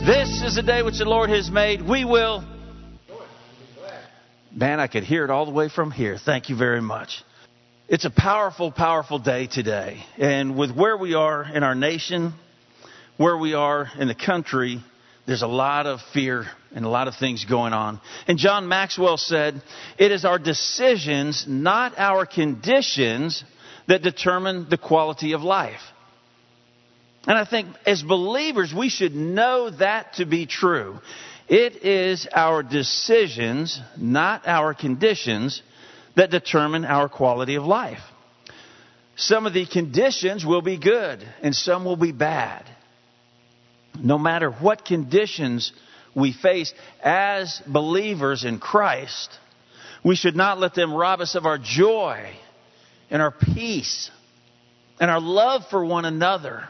This is the day which the Lord has made. We will. Man, I could hear it all the way from here. Thank you very much. It's a powerful, powerful day today. And with where we are in our nation, where we are in the country, there's a lot of fear and a lot of things going on. And John Maxwell said, "It is our decisions, not our conditions, that determine the quality of life." And I think as believers, we should know that to be true. It is our decisions, not our conditions, that determine our quality of life. Some of the conditions will be good and some will be bad. No matter what conditions we face as believers in Christ, we should not let them rob us of our joy and our peace and our love for one another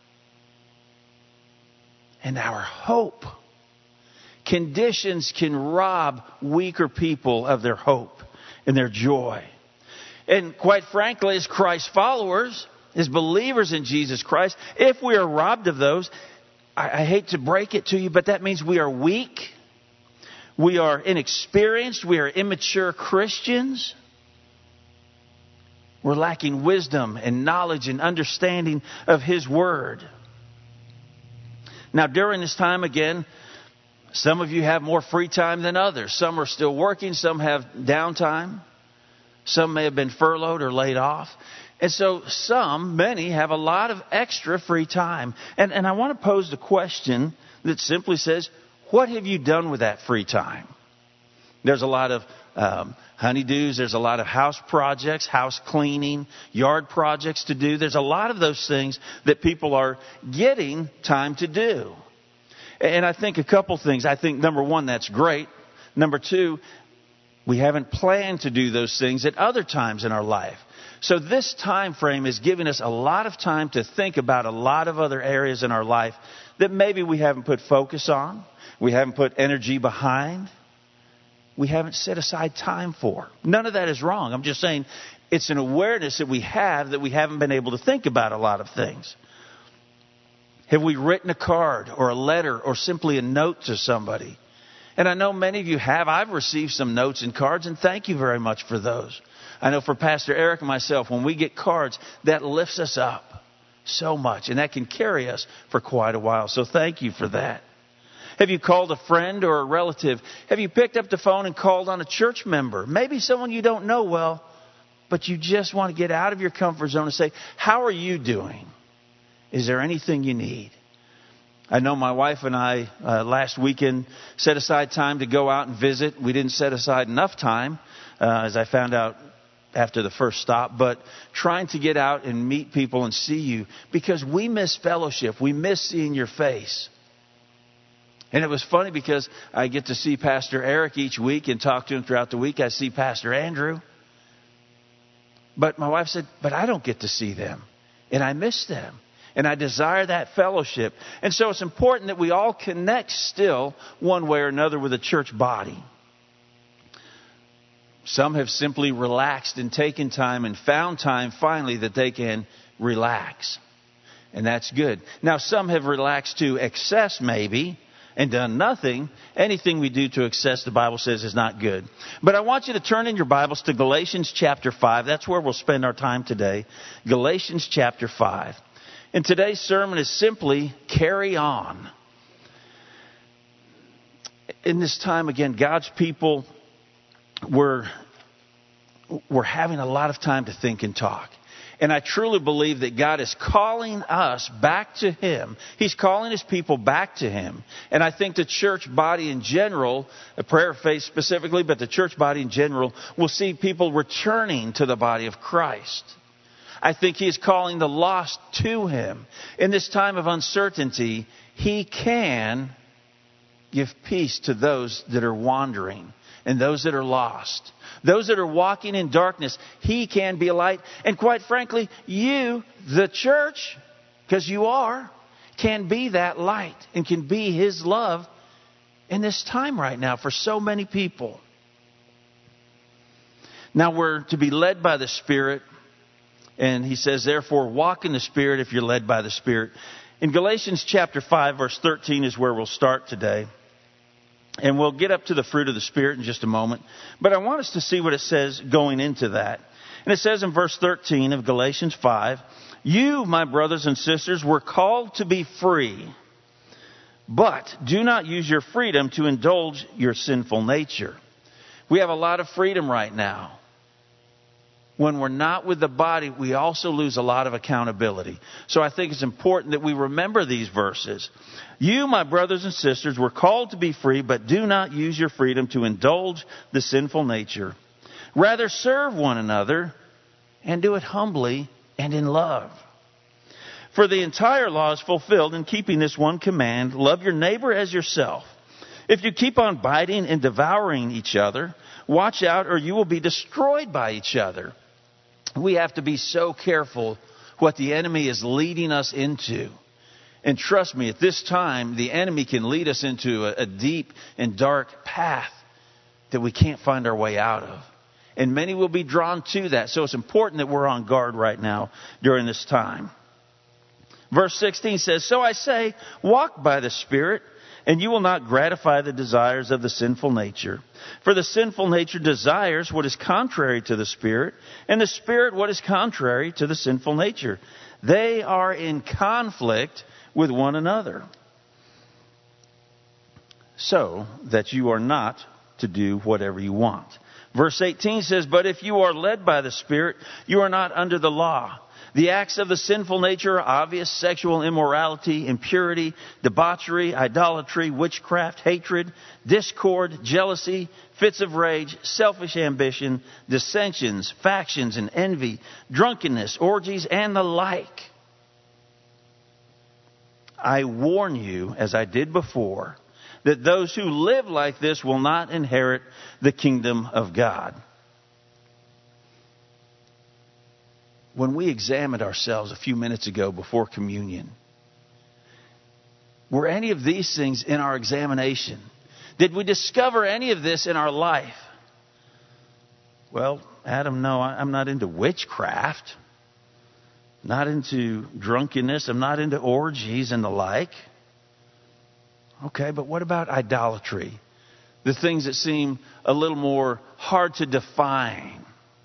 and our hope. Conditions can rob weaker people of their hope and their joy. And quite frankly, as Christ followers, as believers in Jesus Christ, if we are robbed of those, I hate to break it to you, but that means we are weak. We are inexperienced. We are immature Christians. We're lacking wisdom and knowledge and understanding of His Word. Now, during this time, again, some of you have more free time than others. Some are still working. Some have downtime. Some may have been furloughed or laid off. And so many have a lot of extra free time. And I want to pose the question that simply says, what have you done with that free time? There's a lot of honeydews. There's a lot of house projects, house cleaning, yard projects to do. There's a lot of those things that people are getting time to do. And I think a couple things. I think, number one, that's great. Number two, we haven't planned to do those things at other times in our life. So this time frame is giving us a lot of time to think about a lot of other areas in our life that maybe we haven't put focus on, we haven't put energy behind, we haven't set aside time for. None of that is wrong. I'm just saying it's an awareness that we have that we haven't been able to think about a lot of things. Have we written a card or a letter or simply a note to somebody? And I know many of you have. I've received some notes and cards, and thank you very much for those. I know for Pastor Eric and myself, when we get cards, that lifts us up so much, and that can carry us for quite a while. So thank you for that. Have you called a friend or a relative? Have you picked up the phone and called on a church member? Maybe someone you don't know well, but you just want to get out of your comfort zone and say, how are you doing? Is there anything you need? I know my wife and I last weekend set aside time to go out and visit. We didn't set aside enough time, as I found out after the first stop, but trying to get out and meet people and see you, because we miss fellowship. We miss seeing your face. And it was funny because I get to see Pastor Eric each week and talk to him throughout the week. I see Pastor Andrew. But my wife said, but I don't get to see them. And I miss them. And I desire that fellowship. And so it's important that we all connect still one way or another with the church body. Some have simply relaxed and taken time and found time finally that they can relax. And that's good. Now some have relaxed to excess maybe and done nothing. Anything we do to excess, the Bible says, is not good. But I want you to turn in your Bibles to Galatians chapter 5. That's where we'll spend our time today. Galatians chapter 5. And today's sermon is simply carry on. In this time, again, God's people were having a lot of time to think and talk. And I truly believe that God is calling us back to Him. He's calling His people back to Him. And I think the church body in general, the prayer faith specifically, but the church body in general, will see people returning to the body of Christ. I think He is calling the lost to Him. In this time of uncertainty, He can give peace to those that are wandering and those that are lost. Those that are walking in darkness, He can be a light. And quite frankly, you, the church, because you are, can be that light and can be His love in this time right now for so many people. Now we're to be led by the Spirit. And he says, therefore, walk in the Spirit if you're led by the Spirit. In Galatians chapter 5, verse 13 is where we'll start today. And we'll get up to the fruit of the Spirit in just a moment. But I want us to see what it says going into that. And it says in verse 13 of Galatians 5, "You, my brothers and sisters, were called to be free. But do not use your freedom to indulge your sinful nature." We have a lot of freedom right now. When we're not with the body, we also lose a lot of accountability. So I think it's important that we remember these verses. "You, my brothers and sisters, were called to be free, but do not use your freedom to indulge the sinful nature. Rather, serve one another and do it humbly and in love. For the entire law is fulfilled in keeping this one command: love your neighbor as yourself. If you keep on biting and devouring each other, watch out or you will be destroyed by each other." We have to be so careful what the enemy is leading us into. And trust me, at this time, the enemy can lead us into a deep and dark path that we can't find our way out of. And many will be drawn to that. So it's important that we're on guard right now during this time. Verse 16 says, "So I say, walk by the Spirit, and you will not gratify the desires of the sinful nature. For the sinful nature desires what is contrary to the Spirit, and the Spirit what is contrary to the sinful nature. They are in conflict with one another, so that you are not to do whatever you want." Verse 18 says, "But if you are led by the Spirit, you are not under the law. The acts of the sinful nature are obvious: sexual immorality, impurity, debauchery, idolatry, witchcraft, hatred, discord, jealousy, fits of rage, selfish ambition, dissensions, factions, and envy, drunkenness, orgies, and the like. I warn you, as I did before, that those who live like this will not inherit the kingdom of God." When we examined ourselves a few minutes ago before communion, were any of these things in our examination? Did we discover any of this in our life? Well, Adam, no, I'm not into witchcraft, not into drunkenness, I'm not into orgies and the like. Okay, but what about idolatry? The things that seem a little more hard to define.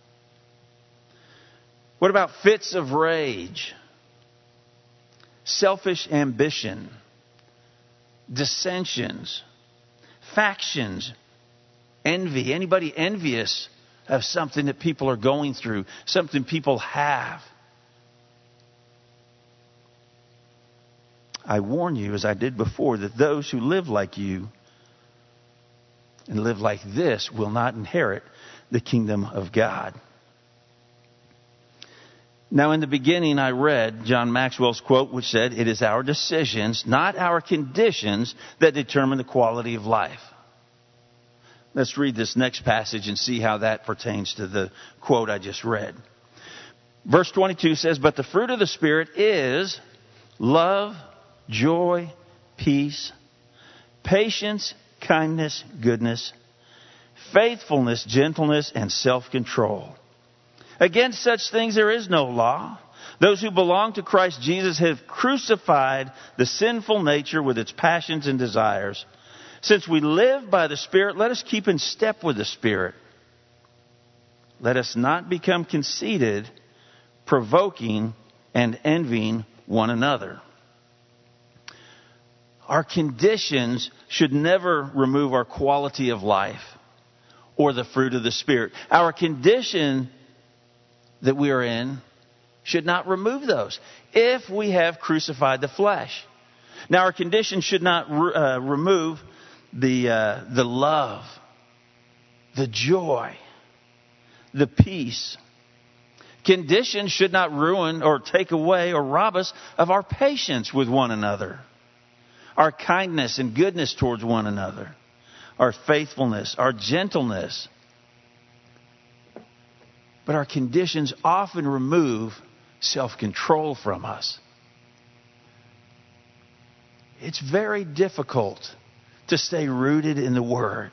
What about fits of rage, selfish ambition, dissensions, factions, envy? Anybody envious of something that people are going through, something people have? I warn you, as I did before, that those who live like you and live like this will not inherit the kingdom of God. Now, in the beginning, I read John Maxwell's quote, which said, "It is our decisions, not our conditions, that determine the quality of life." Let's read this next passage and see how that pertains to the quote I just read. Verse 22 says, "But the fruit of the Spirit is love, joy, peace, patience, kindness, goodness, faithfulness, gentleness, and self-control. Against such things there is no law. Those who belong to Christ Jesus have crucified the sinful nature with its passions and desires. Since we live by the Spirit, let us keep in step with the Spirit. Let us not become conceited, provoking, and envying one another." Our conditions should never remove our quality of life or the fruit of the Spirit. Our condition that we are in should not remove those if we have crucified the flesh. Now, our condition should not remove the love, the joy, the peace. Conditions should not ruin or take away or rob us of our patience with one another, our kindness and goodness towards one another, our faithfulness, our gentleness. But our conditions often remove self-control from us. It's very difficult to stay rooted in the Word.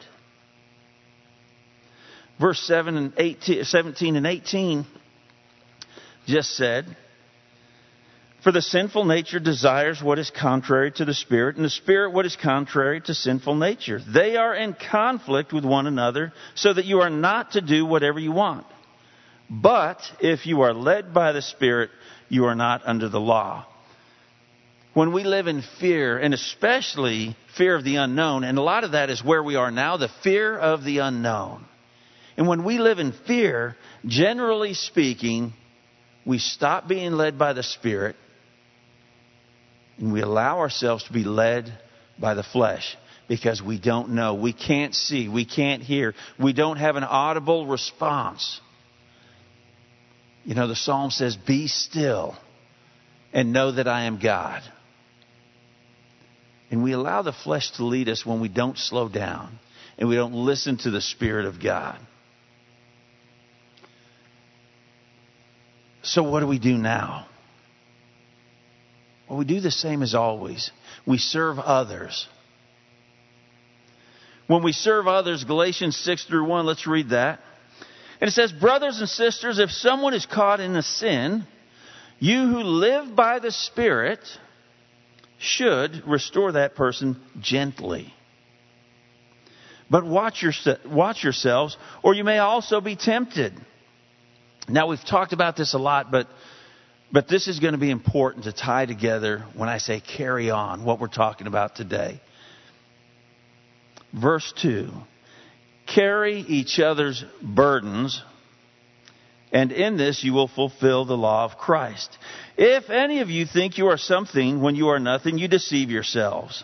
Verse 17 and 18 just said, For the sinful nature desires what is contrary to the Spirit, and the Spirit what is contrary to sinful nature. They are in conflict with one another, so that you are not to do whatever you want. But if you are led by the Spirit, you are not under the law. When we live in fear, and especially fear of the unknown, and a lot of that is where we are now, the fear of the unknown. And when we live in fear, generally speaking, we stop being led by the Spirit, and we allow ourselves to be led by the flesh because we don't know. We can't see. We can't hear. We don't have an audible response. You know, the psalm says, "Be still and know that I am God." And we allow the flesh to lead us when we don't slow down and we don't listen to the Spirit of God. So what do we do now? Well, we do the same as always. We serve others. When we serve others, Galatians 6-1, let's read that. And it says, "Brothers and sisters, if someone is caught in a sin, you who live by the Spirit should restore that person gently. But watch yourselves, or you may also be tempted." Now, we've talked about this a lot, but this is going to be important to tie together when I say carry on, what we're talking about today. Verse 2, "Carry each other's burdens, and in this you will fulfill the law of Christ. If any of you think you are something when you are nothing, you deceive yourselves.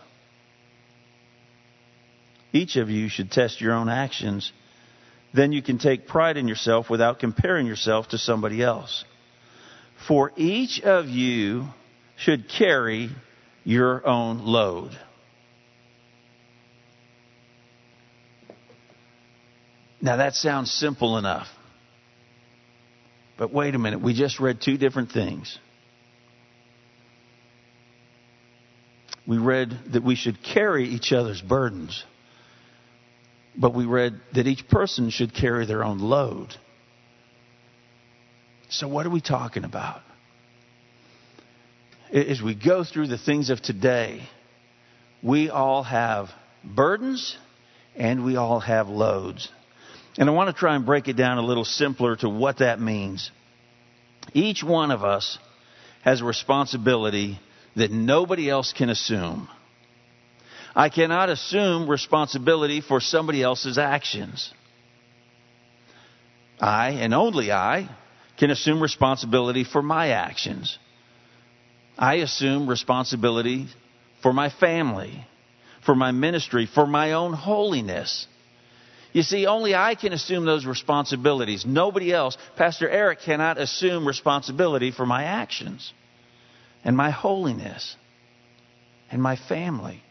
Each of you should test your own actions. Then you can take pride in yourself without comparing yourself to somebody else. For each of you should carry your own load." Now that sounds simple enough. But wait a minute, we just read two different things. We read that we should carry each other's burdens. But we read that each person should carry their own load. So what are we talking about? As we go through the things of today, we all have burdens and we all have loads. And I want to try and break it down a little simpler to what that means. Each one of us has a responsibility that nobody else can assume. I cannot assume responsibility for somebody else's actions. I, and only I, can assume responsibility for my actions. I assume responsibility for my family, for my ministry, for my own holiness. You see, only I can assume those responsibilities. Nobody else. Pastor Eric cannot assume responsibility for my actions and my holiness and my family.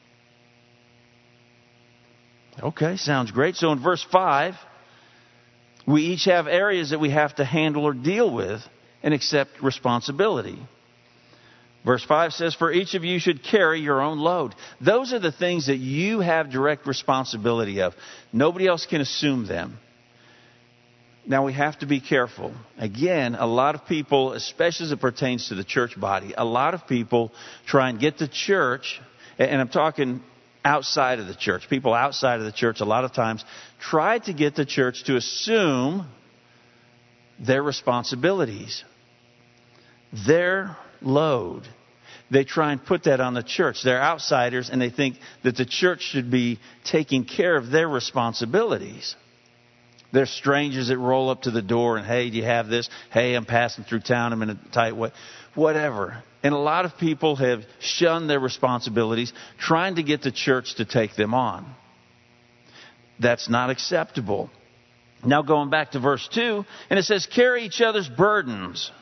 Okay, sounds great. So in verse 5, we each have areas that we have to handle or deal with and accept responsibility. Verse 5 says, "For each of you should carry your own load." Those are the things that you have direct responsibility of. Nobody else can assume them. Now we have to be careful. Again, a lot of people, especially as it pertains to the church body, a lot of people try and get the church, and I'm talking outside of the church. People outside of the church a lot of times try to get the church to assume their responsibilities, their load. They try and put that on the church. They're outsiders and they think that the church should be taking care of their responsibilities. They're strangers that roll up to the door and, "Hey, do you have this? Hey, I'm passing through town. I'm in a tight way." Whatever. And a lot of people have shunned their responsibilities, trying to get the church to take them on. That's not acceptable. Now going back to verse 2, and it says, "Carry each other's burdens."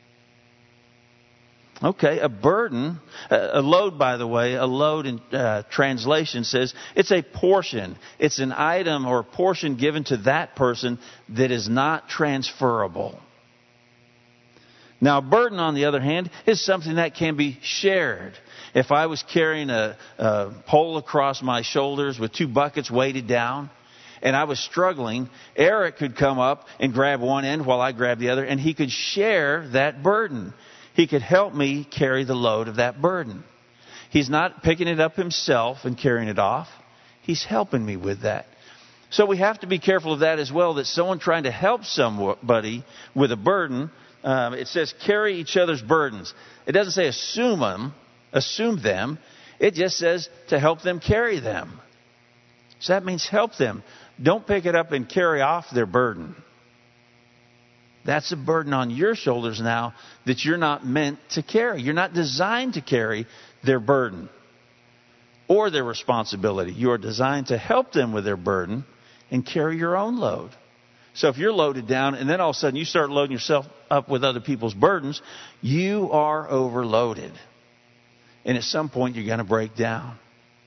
Okay, a burden, a load, by the way, a load in translation says it's a portion. It's an item or a portion given to that person that is not transferable. Now, a burden, on the other hand, is something that can be shared. If I was carrying a pole across my shoulders with two buckets weighted down, and I was struggling, Eric could come up and grab one end while I grabbed the other, and he could share that burden. He could help me carry the load of that burden. He's not picking it up himself and carrying it off. He's helping me with that. So we have to be careful of that as well, that someone trying to help somebody with a burden, it says carry each other's burdens. It doesn't say assume them. It just says to help them carry them. So that means help them. Don't pick it up and carry off their burden. That's a burden on your shoulders now that you're not meant to carry. You're not designed to carry their burden or their responsibility. You are designed to help them with their burden and carry your own load. So if you're loaded down and then all of a sudden you start loading yourself up with other people's burdens, you are overloaded. And at some point you're going to break down.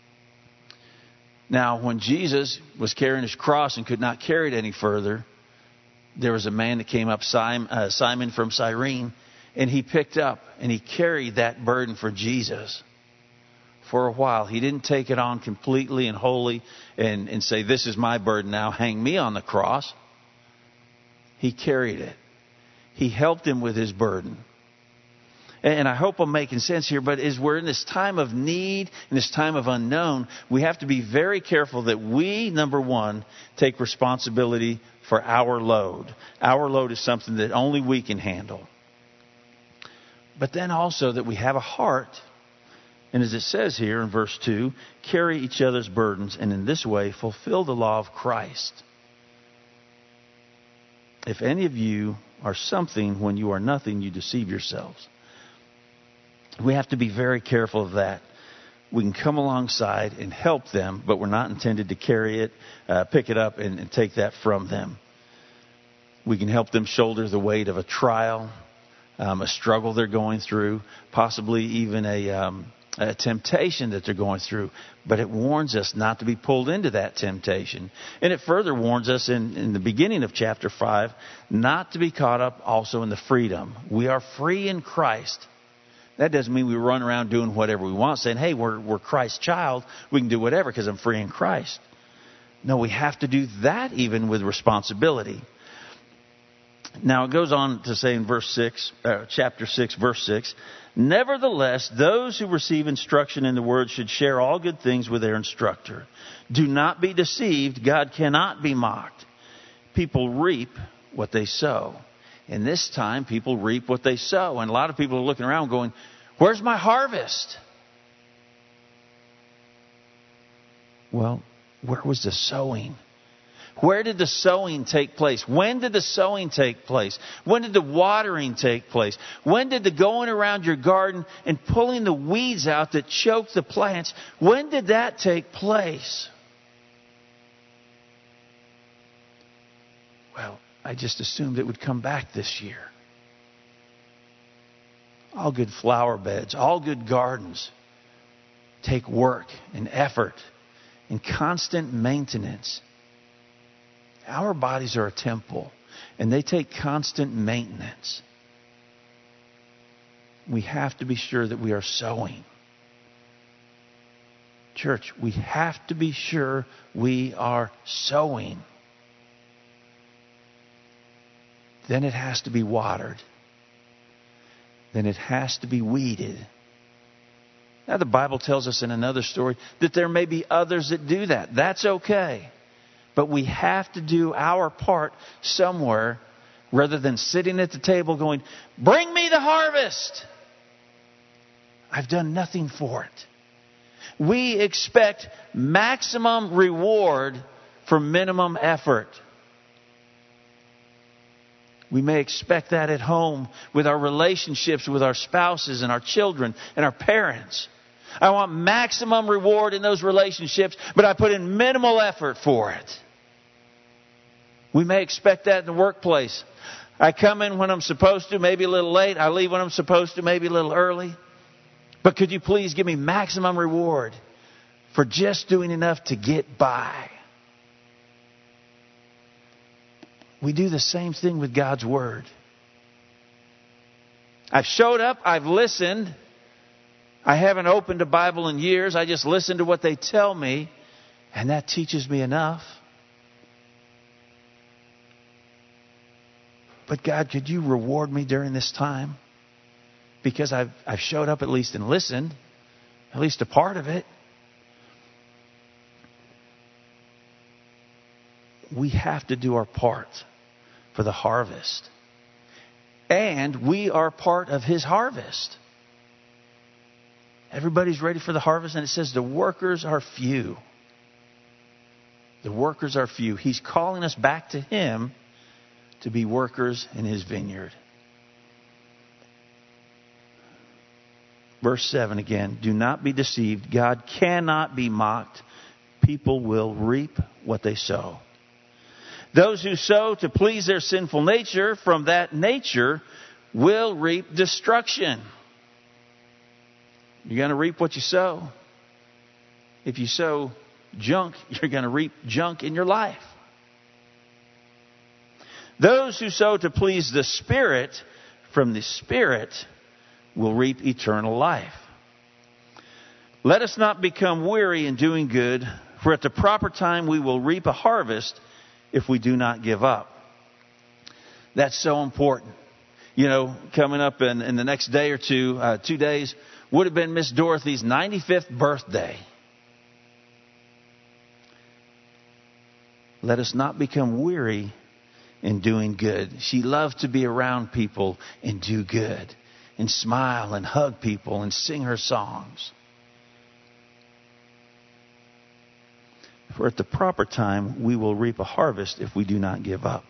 Now, when Jesus was carrying his cross and could not carry it any further, there was a man that came up, Simon from Cyrene, and he picked up and he carried that burden for Jesus for a while. He didn't take it on completely and wholly and say, this is my burden now, hang me on the cross. He carried it. He helped him with his burden. And I hope I'm making sense here, but as we're in this time of need, in this time of unknown, we have to be very careful that we, number one, take responsibility for our load. Our load is something that only we can handle. But then also that we have a heart, and as it says here in verse 2, carry each other's burdens, and in this way fulfill the law of Christ. If any of you are something when you are nothing, you deceive yourselves. We have to be very careful of that. We can come alongside and help them, but we're not intended to carry it, pick it up, and take that from them. We can help them shoulder the weight of a trial, a struggle they're going through, possibly even a temptation that they're going through. But it warns us not to be pulled into that temptation. And it further warns us in the beginning of chapter 5 not to be caught up also in the freedom. We are free in Christ. That doesn't mean we run around doing whatever we want, saying, hey, we're Christ's child. We can do whatever because I'm free in Christ. No, we have to do that even with responsibility. Now, it goes on to say in chapter 6, verse 6, nevertheless, those who receive instruction in the word should share all good things with their instructor. Do not be deceived. God cannot be mocked. People reap what they sow. And this time, people reap what they sow. And a lot of people are looking around going, where's my harvest? Well, where was the sowing? Where did the sowing take place? When did the sowing take place? When did the watering take place? When did the going around your garden and pulling the weeds out that choke the plants? When did that take place? Well, I just assumed it would come back this year. All good flower beds, all good gardens take work and effort and constant maintenance. Our bodies are a temple, and they take constant maintenance. We have to be sure that we are sowing. Church, we have to be sure we are sowing. Then it has to be watered. Then it has to be weeded. Now the Bible tells us in another story that there may be others that do that. That's okay. But we have to do our part somewhere rather than sitting at the table going, bring me the harvest. I've done nothing for it. We expect maximum reward for minimum effort. We may expect that at home with our relationships with our spouses and our children and our parents. I want maximum reward in those relationships, but I put in minimal effort for it. We may expect that in the workplace. I come in when I'm supposed to, maybe a little late. I leave when I'm supposed to, maybe a little early. But could you please give me maximum reward for just doing enough to get by? We do the same thing with God's Word. I've showed up, I've listened. I haven't opened a Bible in years. I just listen to what they tell me, and that teaches me enough. But God, could you reward me during this time? because I've showed up at least and listened, at least a part of it. We have to do our part for the harvest. And we are part of His harvest. Everybody's ready for the harvest, and it says the workers are few. The workers are few. He's calling us back to Him to be workers in His vineyard. Verse 7 again. Do not be deceived. God cannot be mocked. People will reap what they sow. Those who sow to please their sinful nature, from that nature will reap destruction. You're going to reap what you sow. If you sow junk, you're going to reap junk in your life. Those who sow to please the Spirit, from the Spirit will reap eternal life. Let us not become weary in doing good, for at the proper time we will reap a harvest if we do not give up. That's so important. You know, coming up in the next day or 2 days, would have been Miss Dorothy's 95th birthday. Let us not become weary in doing good. She loved to be around people and do good, and smile and hug people and sing her songs. For at the proper time, we will reap a harvest if we do not give up.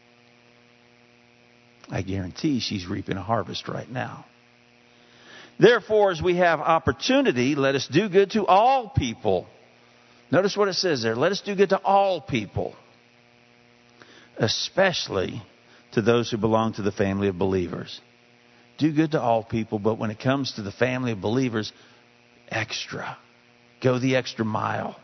I guarantee she's reaping a harvest right now. Therefore, as we have opportunity, let us do good to all people. Notice what it says there. Let us do good to all people, especially to those who belong to the family of believers. Do good to all people, but when it comes to the family of believers, extra. Go the extra mile.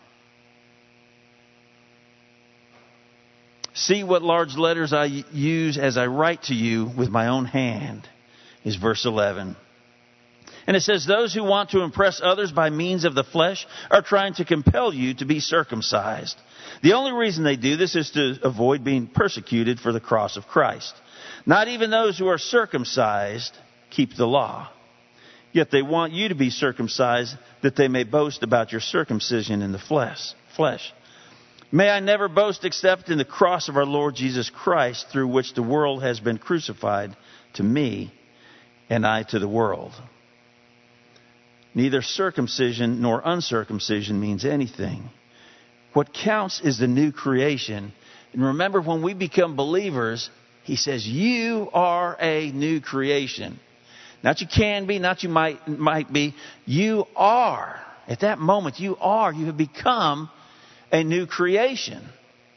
See what large letters I use as I write to you with my own hand, is verse 11. And it says, those who want to impress others by means of the flesh are trying to compel you to be circumcised. The only reason they do this is to avoid being persecuted for the cross of Christ. Not even those who are circumcised keep the law. Yet they want you to be circumcised, that they may boast about your circumcision in the flesh. May I never boast except in the cross of our Lord Jesus Christ, through which the world has been crucified to me, and I to the world. Neither circumcision nor uncircumcision means anything. What counts is the new creation. And remember, when we become believers, He says, you are a new creation. Not you can be, not you might be. You are. At that moment, you are. You have become a new creation.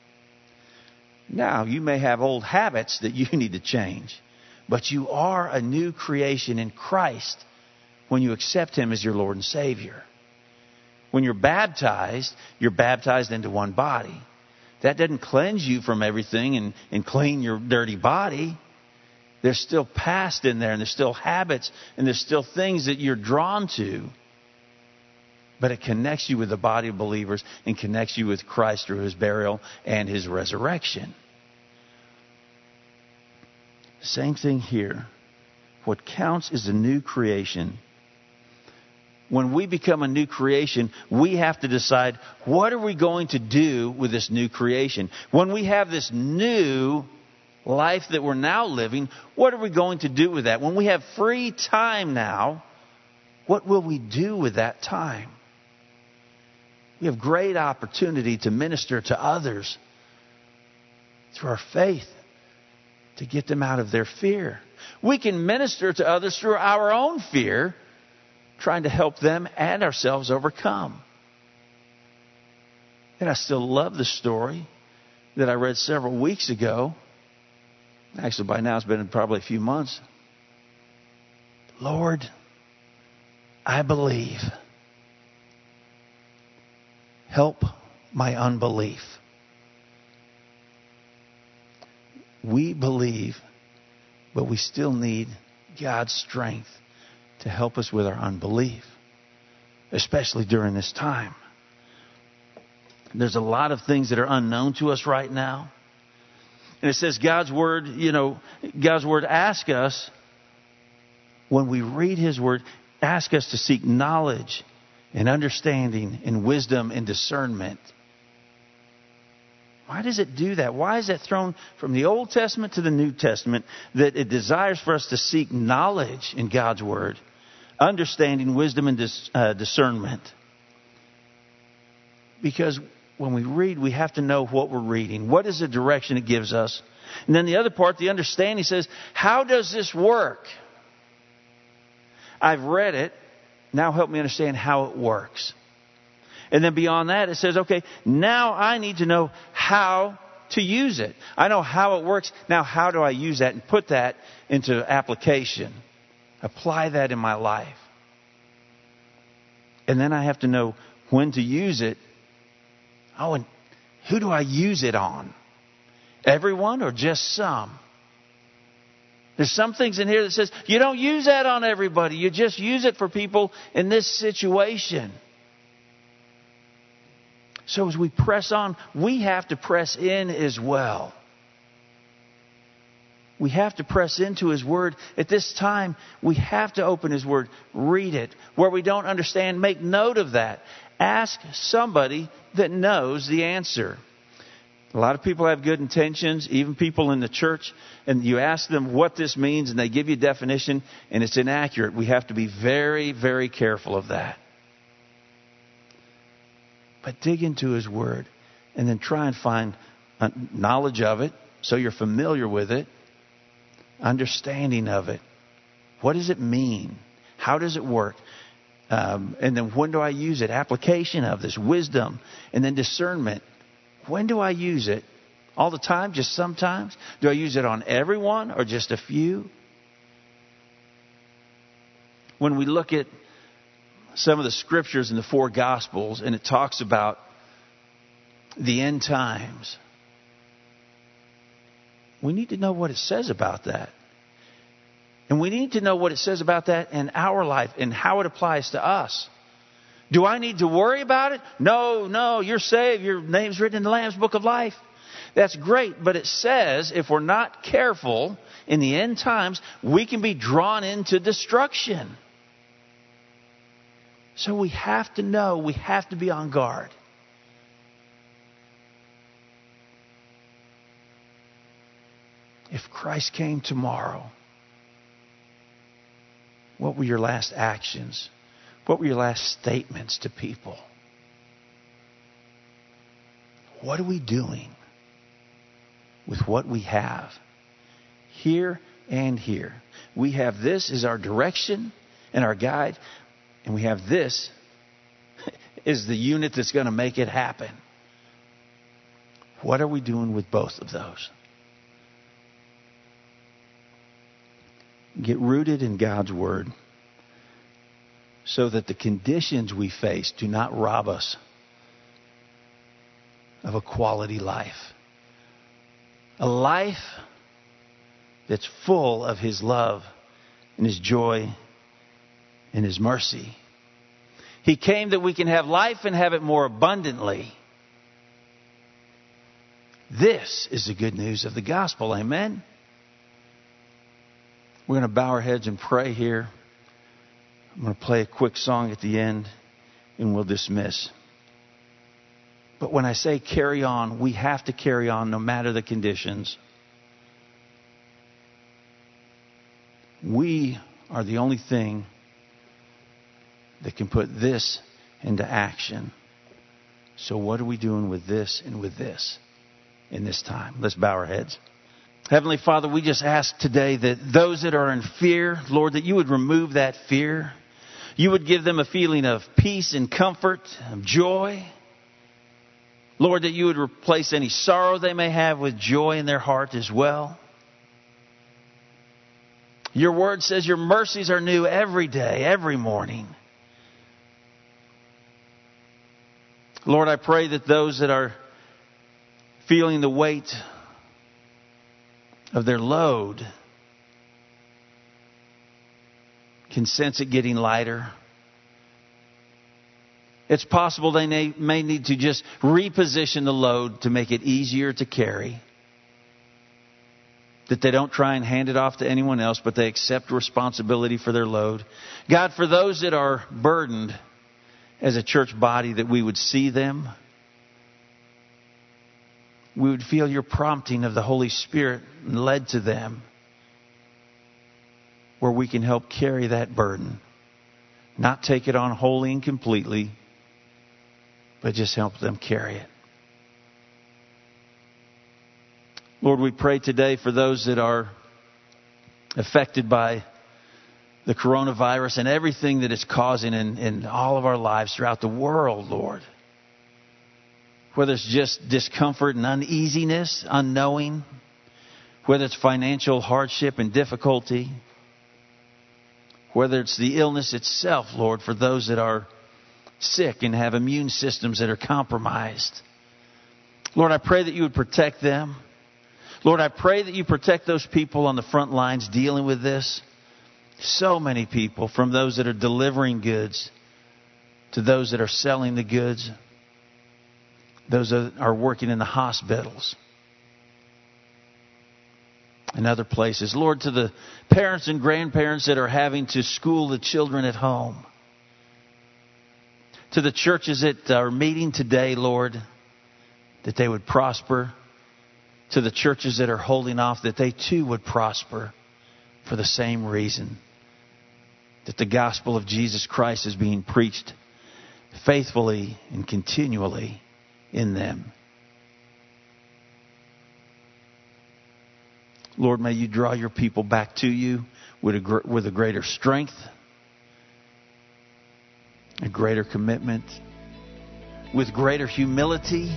Now, you may have old habits that you need to change, but you are a new creation in Christ when you accept Him as your Lord and Savior. When you're baptized into one body. That doesn't cleanse you from everything and clean your dirty body. There's still past in there, and there's still habits, and there's still things that you're drawn to. But it connects you with the body of believers and connects you with Christ through His burial and His resurrection. Same thing here. What counts is the new creation. When we become a new creation, we have to decide, what are we going to do with this new creation? When we have this new life that we're now living, what are we going to do with that? When we have free time now, what will we do with that time? We have great opportunity to minister to others through our faith, to get them out of their fear. We can minister to others through our own fear, trying to help them and ourselves overcome. And I still love the story that I read several weeks ago. Actually, by now it's been probably a few months. Lord, I believe. Help my unbelief. We believe, but we still need God's strength to help us with our unbelief, especially during this time. There's a lot of things that are unknown to us right now. And it says God's Word asks us, when we read His Word, ask us to seek knowledge and understanding and wisdom and discernment. Why does it do that? Why is that thrown from the Old Testament to the New Testament, that it desires for us to seek knowledge in God's Word, understanding, wisdom, and discernment? Because when we read, we have to know what we're reading. What is the direction it gives us? And then the other part, the understanding, says, how does this work? I've read it. Now help me understand how it works. And then beyond that, it says, okay, now I need to know how to use it. I know how it works. Now how do I use that and put that into application? Apply that in my life. And then I have to know when to use it. Oh, and who do I use it on? Everyone or just some? There's some things in here that says, you don't use that on everybody. You just use it for people in this situation. So as we press on, we have to press in as well. We have to press into His Word. At this time, we have to open His Word, read it. Where we don't understand, make note of that. Ask somebody that knows the answer. A lot of people have good intentions, even people in the church, and you ask them what this means and they give you a definition and it's inaccurate. We have to be very, very careful of that. But dig into His Word and then try and find knowledge of it so you're familiar with it, understanding of it. What does it mean? How does it work? And then when do I use it? Application of this, wisdom, and then discernment. When do I use it? All the time? Just sometimes? Do I use it on everyone or just a few? When we look at some of the scriptures in the 4 Gospels and it talks about the end times, we need to know what it says about that. And we need to know what it says about that in our life and how it applies to us. Do I need to worry about it? No, you're saved. Your name's written in the Lamb's Book of Life. That's great. But it says if we're not careful in the end times, we can be drawn into destruction. So we have to know. We have to be on guard. If Christ came tomorrow, what were your last actions? What were your last statements to people? What are we doing with what we have? Here and here. We have this as our direction and our guide. And we have this is the unit that's going to make it happen. What are we doing with both of those? Get rooted in God's Word so that the conditions we face do not rob us of a quality life. A life that's full of His love and His joy and His mercy. He came that we can have life and have it more abundantly. This is the good news of the gospel. Amen? We're going to bow our heads and pray here. I'm going to play a quick song at the end and we'll dismiss. But when I say carry on, we have to carry on no matter the conditions. We are the only thing that can put this into action. So what are we doing with this and with this in this time? Let's bow our heads. Heavenly Father, we just ask today that those that are in fear, Lord, that you would remove that fear. You would give them a feeling of peace and comfort, of joy. Lord, that you would replace any sorrow they may have with joy in their heart as well. Your word says your mercies are new every day, every morning. Lord, I pray that those that are feeling the weight of their load can sense it getting lighter. It's possible they may need to just reposition the load to make it easier to carry. that they don't try and hand it off to anyone else, but they accept responsibility for their load. God, for those that are burdened as a church body, that we would see them. We would feel your prompting of the Holy Spirit led to them, where we can help carry that burden. Not take it on wholly and completely, but just help them carry it. Lord, we pray today for those that are affected by the coronavirus and everything that it's causing in all of our lives throughout the world, Lord. Whether it's just discomfort and uneasiness, unknowing, whether it's financial hardship and difficulty, whether it's the illness itself, Lord, for those that are sick and have immune systems that are compromised. Lord, I pray that you would protect them. Lord, I pray that you protect those people on the front lines dealing with this. So many people, from those that are delivering goods to those that are selling the goods, those that are working in the hospitals and other places. Lord, to the parents and grandparents that are having to school the children at home, to the churches that are meeting today, Lord, that they would prosper. To the churches that are holding off, that they too would prosper for the same reason. That the gospel of Jesus Christ is being preached faithfully and continually in them. Lord, may you draw your people back to you with a greater strength, a greater commitment, with greater humility,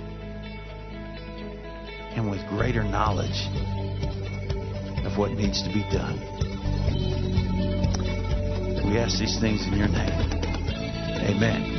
and with greater knowledge of what needs to be done. We ask these things in your name. Amen.